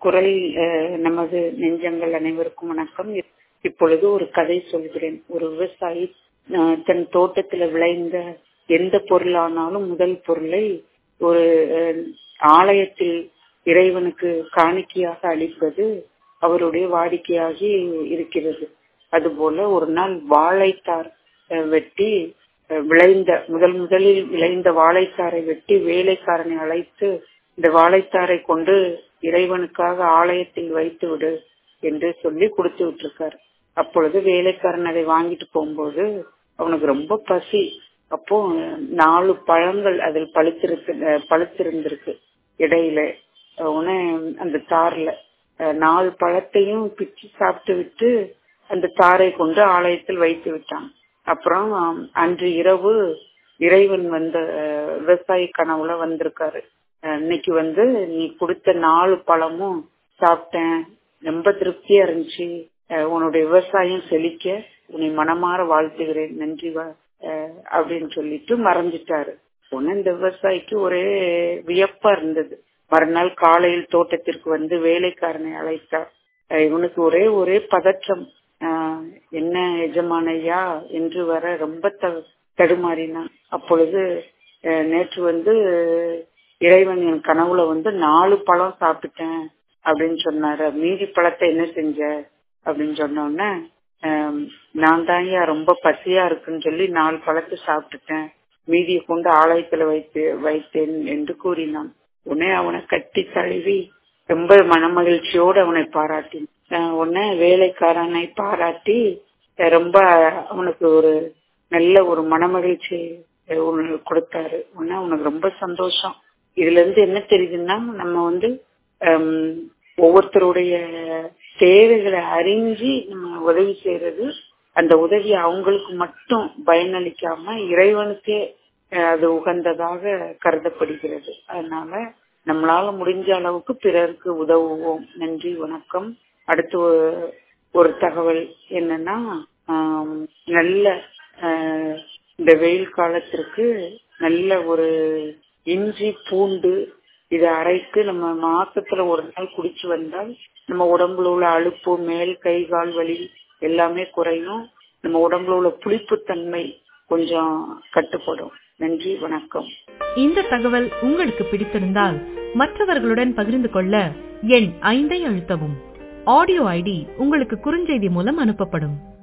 குரல் நமது நெஞ்சங்கள் அனைவருக்கும் வணக்கம். இப்பொழுது ஒரு கதை சொல்கிறேன். ஒரு விவசாயி தன் தோட்டத்தில் விளைந்த எந்த பொருளானாலும் முதல் பொருளை ஒரு ஆலயத்தில் இறைவனுக்கு காணிக்கையாக அளிப்பது அவருடைய வாடிக்கையாகி இருக்கிறது. அதுபோல ஒரு நாள் வாழைத்தார் வெட்டி விளைந்த முதலில் விளைந்த வாழைத்தாரை வெட்டி வேலைக்காரனை அழைத்து இந்த வாழைத்தாரை கொண்டு இறைவனுக்காக ஆலயத்தில் வைத்து விடு என்று சொல்லி கொடுத்து விட்டுருக்காரு. அப்பொழுது வேலைக்காரன் அதை வாங்கிட்டு போகும்போது அவனுக்கு ரொம்ப பசி. அப்போ 4 பழங்கள் அதில் பழுத்திருந்திருக்கு. இடையில அந்த தார்ல 4 பழத்தையும் பிச்சு சாப்பிட்டு விட்டு அந்த தாரை கொண்டு ஆலயத்தில் வைத்து விட்டான். அப்புறம் அன்று இரவு இறைவன் விவசாயி கனவுல வந்திருக்காரு. இன்னைக்கு நீ கொடுத்த 4 பழமும் சாப்பிட்டேன், ரொம்ப திருப்தியா இருந்துச்சு, உன்னுடைய விவசாயம் செழிக்க உன்னை மனமாற வாழ்த்துகிறேன், நன்றி அப்படின்னு சொல்லிட்டு மறைஞ்சிட்டாரு. இந்த விவசாயிக்கு ஒரே வியப்பா இருந்தது. மறுநாள் காலையில் தோட்டத்திற்கு வேலைக்காரனை அழைத்தார். இவனுக்கு ஒரே பதற்றம். என்ன எஜமானையா என்று வர ரொம்ப தடுமாறினான். அப்பொழுது நேற்று இறைவன் என் கனவுல 4 பழம் சாப்பிட்டேன் அப்படின்னு சொன்னாரு. மீதி பழத்தை என்ன செஞ்ச அப்படின்னு சொன்னோடனே, நான் தாங்க ரொம்ப பசியா இருக்குன்னு சொல்லி 4 பழத்தை சாப்பிட்டுட்டேன், மீதியை கொண்டு ஆலயத்துல வைத்தேன் என்று கூறினான். உடனே அவனை கட்டி தழுவி ரொம்ப மனமகிழ்ச்சியோடு அவனை பாராட்டி வேலைக்காரனை பாராட்டி ரொம்ப அவனுக்கு ஒரு நல்ல ஒரு மனமகிழ்ச்சி கொடுத்தாரு. உனக்கு ரொம்ப சந்தோஷம். இதுல இருந்து என்ன தெரியுதுன்னா, நம்ம ஒவ்வொருத்தருடைய தேவைகளை அறிஞ்சு நம்ம உதவி செய்யறது, அந்த உதவி அவங்களுக்கு மட்டும் பயனளிக்காம இறைவனுக்கே அது உகந்ததாக கருதப்படுகிறது. அதனால நம்மளால முடிஞ்ச அளவுக்கு பிறருக்கு உதவுவோம். நன்றி, வணக்கம். அடுத்து ஒரு தகவல் என்னன்னா, நல்ல இந்த வெயில் காலத்திற்கு நல்ல ஒரு இஞ்சி பூண்டு இதை அரைத்து நம்ம மாசத்துல ஒரு நாள் குடிச்சு வந்தால் நம்ம உடம்புல உள்ள அலுப்பு, மேல் கை கால் வலி எல்லாமே குறையும். நம்ம உடம்புல உள்ள புளிப்புத்தன்மை கொஞ்சம் கட்டுப்படும். நன்றி, வணக்கம். இந்த தகவல் உங்களுக்கு பிடித்திருந்தால் மற்றவர்களுடன் பகிர்ந்து கொள்ள எண் 5 அழுத்தவும். ஆடியோ ஐடி உங்களுக்கு குறுஞ்செய்தி மூலம் அனுப்பப்படும்.